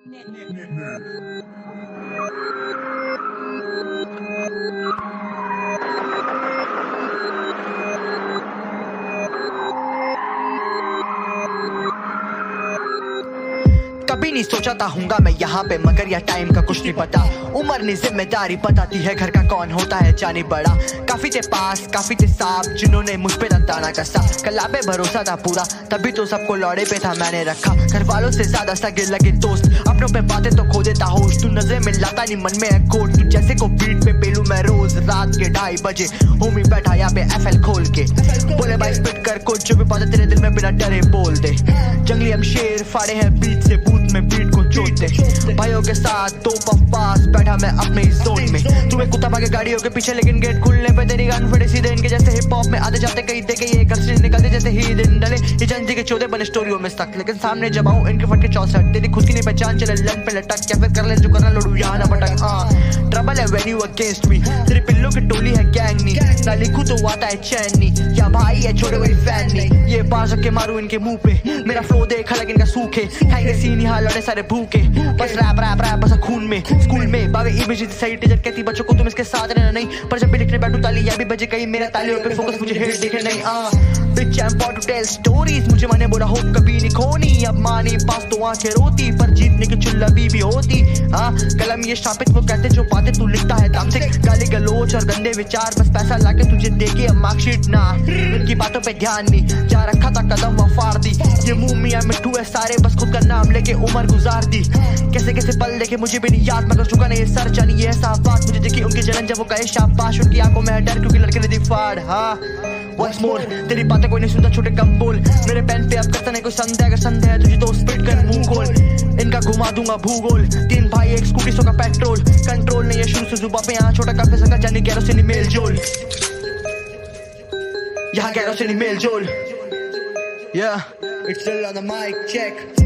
कभी नहीं सोचा था हूँगा मैं यहाँ पे, मगर यह टाइम का कुछ नहीं पता। उम्र ने जिम्मेदारी बताती है घर का कौन होता है जाने बड़ा। काफी थे पास काफी थे साफ जिन्होंने मुझ पे दाना कसा। कला पे भरोसा था पूरा तभी तो सबको लौड़े पे था मैंने रखा। घर वालों से ज्यादा सगे लगे दोस्त, अपनों पे बातें तो खो देता होश। तू नजरे में लाता नहीं मन में है कोट, तू जैसे को बीट पे पेलू मैं रोज रात के 2:30 बजे। होमी बैठा यहाँ पे FL खोल के बोले भाई स्पिट कर कुछ जो भी बातें तेरे दिल में बिना डरे बोल दे। जंगली हम शेर फाड़े हैं बीट से बूथ में बीट को चोटते। भाइयों के साथ 2 पफ पास बैठा मैं अपने जोन में। तुम्हें कुत्ता भागे गाड़ियों के पीछे लेकिन गेट खुलने पे तेरी गन फटे सीधे इनके जैसे। हिप हॉप में आते जाते कहीं देखे ये घर से निकलते जैसे ही दिन डले। ये जनजी के चौदह बने स्टोरियों में स्टक, लेकिन सामने जब आऊं इनके फटके 64। तेरी खुद की नहीं पहचान चले लन पे लटक, या फिर कर ले जो करना लड़ू यहाँ ना भटक। ट्रबल है when you against me, तेरे पिल्लों की टोली है गैंग नी। ना लिखूं तो आता है चैन नी, या भाई है छोटे कोई फैन नी। ये बार सके मारू इनके मुंह पे, मेरा फ्लो देखा लेकिन इनका सूखे। खाएंगे सीन यहाँ लड़े सारे भूखे, बस रैप रैप रैप बस खून में। स्कूल में बाबे इमेज सही टीचर कहती बच्चों को तुम इसके साथ रहना नहीं, पर जब भी लिखने बैठू ताली या भी बजे कहीं मेरा तालियों पे फोकस मुझे हिट दिखे नहीं। Bitch I'm about to tell stories, मुझे माने बोला हो कभी नहीं खोनी। अब माने पास तो आंखें रोती, पर जीतने की चुल्ला भी होती। कलम ये शापित वो कहते जो बातें तू लिखता है दम से। गाली गलोच और गंदे विचार, बस पैसा लाके तुझे देके अब मार्कशीट ना। इनकी बातों पे ध्यान नहीं, जा रखा था कदम वो फाड़ दी। ये मुंह मियां मिट्टू है सारे, बस खुद का नाम लेके उम्र गुजार दी। कैसे कैसे पल देखे मुझे भी नहीं याद, मगर चुका नहीं ये सर जानी ये साफ बात। मुझे देखी उनकी जलन जब वो कहे शाबाश, उनकी आंखों में है डर क्योंकि लड़के ने दी फाड़। What's more, तेरी बातें कोई नहीं सुनता छोटे कम बोल। मेरे पेन पे अब करता नहीं कोई संदेह, अगर संदेह है तुझे तो स्पिट कर मुंह खोल। इनका घुमा दूंगा भूगोल, 3 भाई 1 स्कूटी 100 का पेट्रोल। कंट्रोल नहीं है शुरू से जुबा पे, यहाँ छोटा काफे सका जाने गैरों से नहीं मेल जोल। यहाँ गैरों से नहीं मेल जोल। Yeah, it's still on the mic check.